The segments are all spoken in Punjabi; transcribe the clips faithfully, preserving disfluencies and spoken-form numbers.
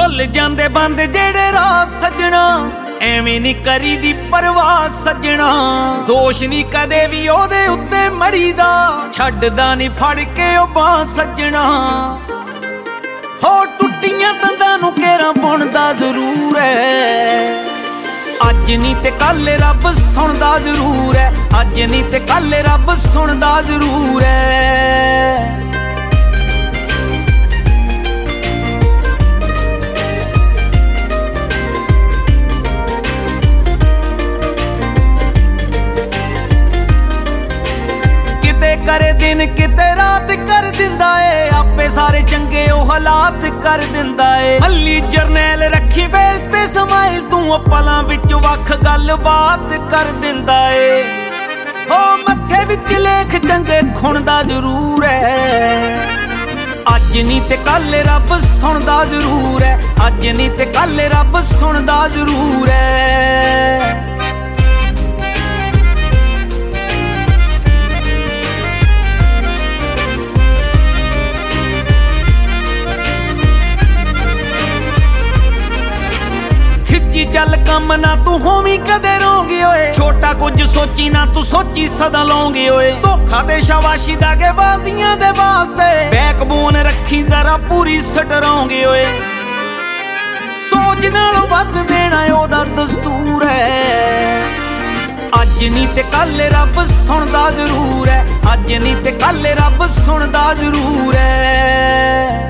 ਭੁੱਲ ਜਾਂਦੇ ਬੰਦ ਜਿਹੜੇ ਰਾਹ ਸੱਜਣਾ, ਐਵੇਂ ਨੀ ਕਰੀ ਦੀ ਪਰਵਾਹ ਸੱਜਣਾ। ਦੋਸ਼ ਨੀ ਕਦੇ ਵੀ ਉਹਦੇ ਉੱਤੇ ਮੜੀ ਦਾ, ਛੱਡਦਾ ਨੀ ਫੜ ਕੇ ਉਹ ਬਾਂਹ ਸੱਜਣਾ। ਹੋ ਟੁੱਟੀਆਂ ਤੰਦਾਂ ਨੂੰ ਕੇਰਾਂ ਬੁਣਦਾ ਜ਼ਰੂਰ ਐ, ਅੱਜ ਨੀ ਤੇ ਕੱਲ ਰੱਬ ਸੁਣਦਾ ਜ਼ਰੂਰ ਐ। ਅੱਜ ਨੀ ਤੇ ਕੱਲ ਰੱਬ ਸੁਣਦਾ ਜ਼ਰੂਰ ਐ। ਕਿਤੇ ਕਰੇ ਦਿਨ ਕਿਤੇ ਰਾਤ ਕਰ ਦਿੰਦਾ ਏ, ਆਪੇ ਸਾਰੇ ਚੰਗੇ ਉਹ ਹਾਲਾਤ ਕਰ ਦਿੰਦਾ ਏ। ਮੱਲੀ ਜਰਨੈਲ ਰੱਖੀ ਫੇਸ ਤੇ ਸਮਾਈਲ, ਤੂੰ ਪਲਾਂ ਵਿੱਚ ਵੱਖ ਗੱਲ ਬਾਤ ਕਰ ਦਿੰਦਾ ਏ। ਹੋ ਮੱਥੇ ਵਿੱਚ ਲੇਖ ਚੰਗੇ ਖੁਣਦਾ ਜ਼ਰੂਰ ਐ, ਅੱਜ ਨੀ ਤੇ ਕੱਲ ਰੱਬ ਸੁਣਦਾ ਜ਼ਰੂਰ ਐ। ਅੱਜ ਨੀ ਤੇ ਕੱਲ ਰੱਬ ਸੁਣਦਾ ਜ਼ਰੂਰ ਐ। ਚੱਲ ਕੰਮ ਨਾ ਤੂੰ ਹੋਵੀਂ ਕਦੇ ਰੋਂਗੀ ਓਏ, ਛੋਟਾ ਕੁਝ ਸੋਚੀ ਨਾ ਤੂੰ ਸੋਚੀ ਸਦਾ ਲੌਂਗੀ ਓਏ। ਧੋਖਾ ਦੇ ਸ਼ਾਬਾਸ਼ੀ ਦਾਗੇ ਬਾਜ਼ੀਆਂ ਦੇ ਵਾਸਤੇ, ਬੈਕਬੋਨ ਰੱਖੀ ਜ਼ਰਾ ਪੂਰੀ ਸਟਰੋਂਗੀ ਓਏ। ਸੋਚ ਨਾਲੋਂ ਵੱਧ ਦੇਣਾ ਉਹਦਾ ਦਸਤੂਰ ਐ, ਅੱਜ ਨੀ ਤੇ ਕੱਲ ਰੱਬ ਸੁਣਦਾ ਜ਼ਰੂਰ ਐ। ਅੱਜ ਨੀ ਤੇ ਕੱਲ ਰੱਬ ਸੁਣਦਾ ਜ਼ਰੂਰ ਐ।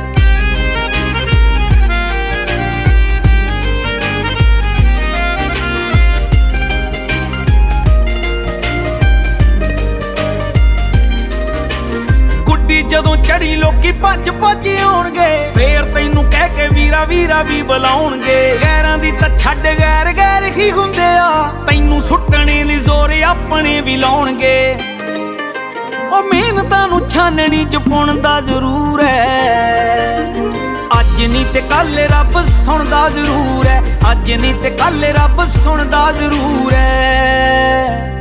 ਜਦੋਂ ਚੜੀ ਲੋਕੀ ਭੱਜ ਭੱਜ ਆਉਣਗੇ, ਫੇਰ ਤੈਨੂੰ ਕਹਿ ਕੇ ਵੀਰਾ ਵੀਰਾ ਵੀ ਬੁਲਾਉਣਗੇ। ਗੈਰਾਂ ਦੀ ਤਾਂ ਛੱਡ ਗੈਰ ਗੈਰ ਹੀ ਹੁੰਦੇ ਆ, ਤੈਨੂੰ ਸੁੱਟਣੇ ਲਈ ਜ਼ੋਰ ਆਪਣੇ ਵੀ ਲਾਉਣਗੇ। ਉਹ ਮਿਹਨਤਾਂ ਨੂੰ ਛਾਨਣੀ ਚ ਪੁਣਦਾ ਜ਼ਰੂਰ ਐ, ਅੱਜ ਨੀ ਤੇ ਕੱਲ ਰੱਬ ਸੁਣਦਾ ਜ਼ਰੂਰ ਐ। ਅੱਜ ਨੀ ਤੇ ਕੱਲ ਰੱਬ ਸੁਣਦਾ ਜ਼ਰੂਰ ਐ।